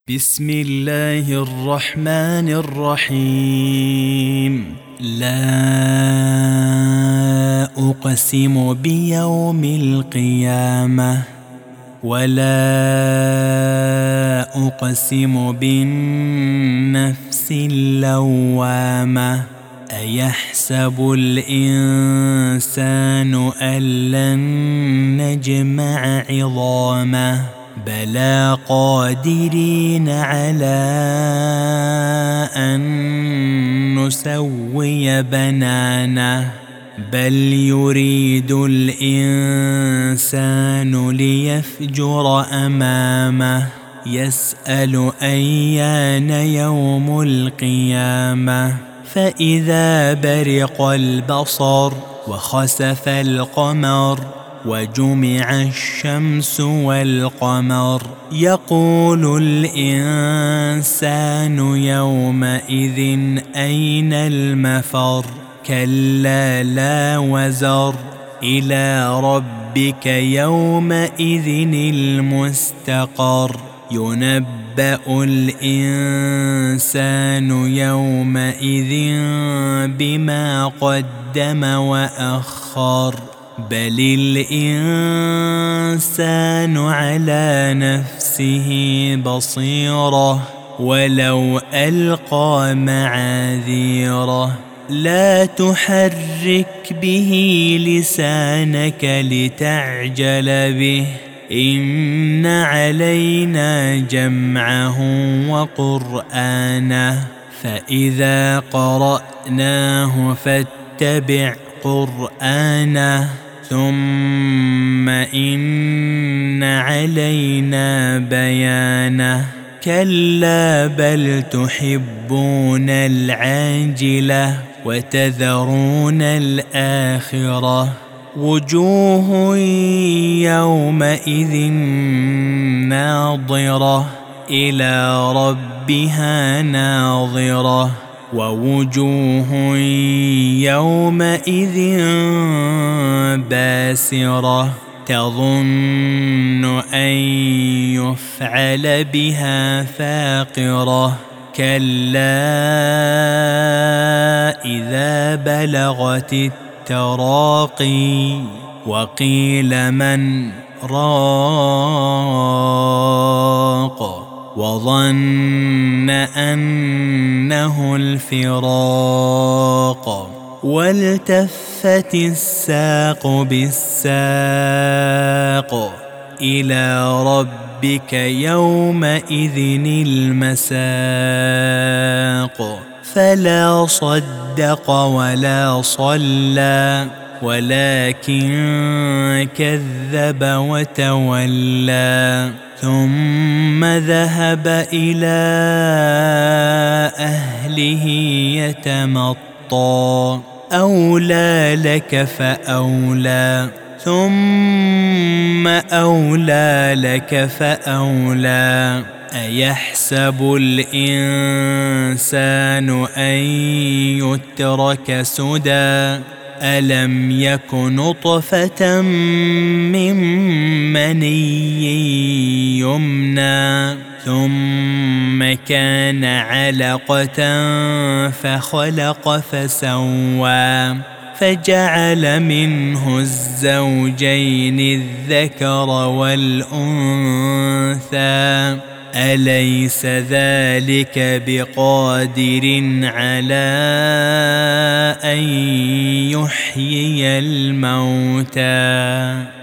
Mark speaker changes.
Speaker 1: بسم الله الرحمن الرحيم. لا أقسم بيوم القيامة ولا أقسم بالنفس اللوامة. أيحسب الإنسان أن لن نجمع عظامه بلى قادرين على أن نسوي بنانه بل يريد الإنسان ليفجر أمامه يسأل أيان يوم القيامة فإذا برق البصر وخسف القمر وجمع الشمس والقمر يقول الإنسان يومئذ أين المفر كلا لا وزر إلى ربك يومئذ المستقر ينبأ الإنسان يومئذ بما قدم وأخر بل الإنسان على نفسه بصيرة ولو ألقى معاذيره لا تحرك به لسانك لتعجل به إن علينا جمعه وقرآنه فإذا قرأناه فاتبع قرآنه ثم إن علينا بيانه كلا بل تحبون العاجلة وتذرون الآخرة وجوه يومئذ ناظرة إلى ربها ناظرة ووجوه يومئذ باسرة تظن أن يفعل بها فاقرة كلا إذا بلغت التراقي وقيل من راق وظن أنه الفراق والتفت الساق بالساق إلى ربك يومئذ المساق فلا صدق ولا صلى ولكن كذب وتولى ثم ذهب إلى أهله يتمطى أولى لك فأولى ثم أولى لك فأولى أيحسب الإنسان أن يترك سدى ألم يك نطفة من مني يمنى ثم كان علقة فخلق فسوى فجعل منه الزوجين الذكر والأنثى أليس ذلك بقادر على أن يحيي الموتى